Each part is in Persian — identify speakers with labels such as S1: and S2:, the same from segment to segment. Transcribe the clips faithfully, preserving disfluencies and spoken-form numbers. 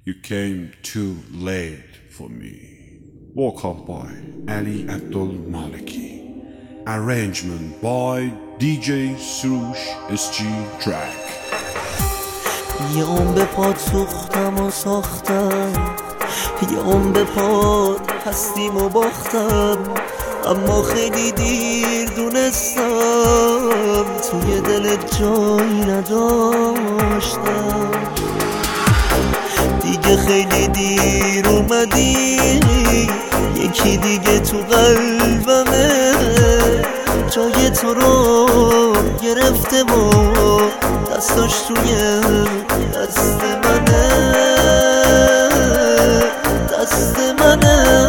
S1: You came too late for me. Woke up by Ali Abdul Maliki. Arrangement by دی جی سروش اس جی ترک.
S2: یه عمر به پاد سوختم و ساختم، یه عمر به پاد هستیم و باختم، اما خیلی دیر دونستم توی دلت جایی نداشتم. دیگه خیلی دیر اومدی، یکی دیگه تو قلبمه جای تو رو گرفته و دستاش توی دست منه، دست منه،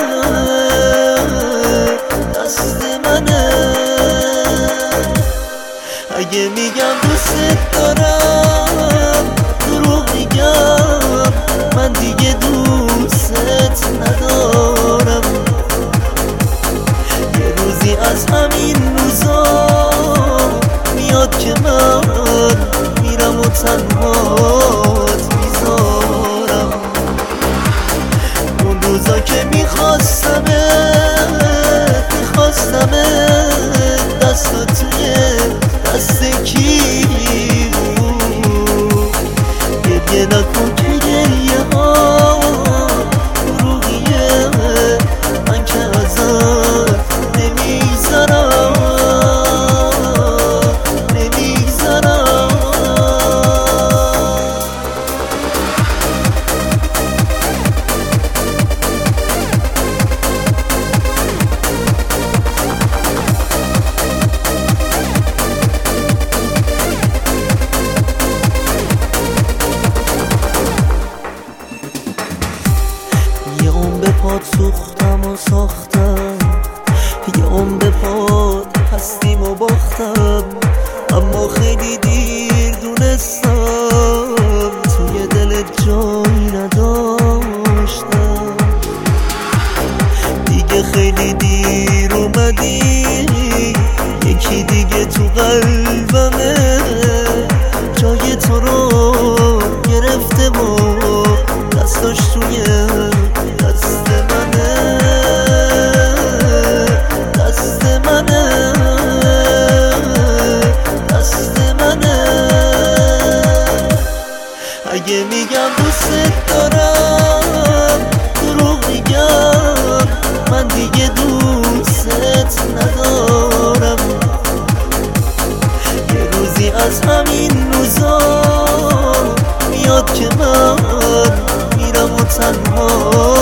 S2: دست منه. اگه میگم دوست دارم دروغ میگم، من دیگه دوست ندارم. یه روزی از همین روزا میاد که من میرم و تنهات میذارم. اون روزا که میخواستمت میخواستمت دستات توی دست کی بود. گریه نکن که گریه ها دروغیه، من که ازت نمیگذرم نمیگذرم. یه عمر به پاد سوختم و ساختم، یه عمر به پاد هستیم و باختم، اما خیلی دیر دونستم توی دلت جایی نداشتم. دیگه خیلی دیر اومدی، یکی دیگه تو قلبمه جای تو رو گرفته و دستاش توی دست منه، دست منه، دست منه. اگه میگم دوست دارم دروغ میگم، من دیگه دوست ندارم. یه روزی از همین روزا میاد که من میرم و تنها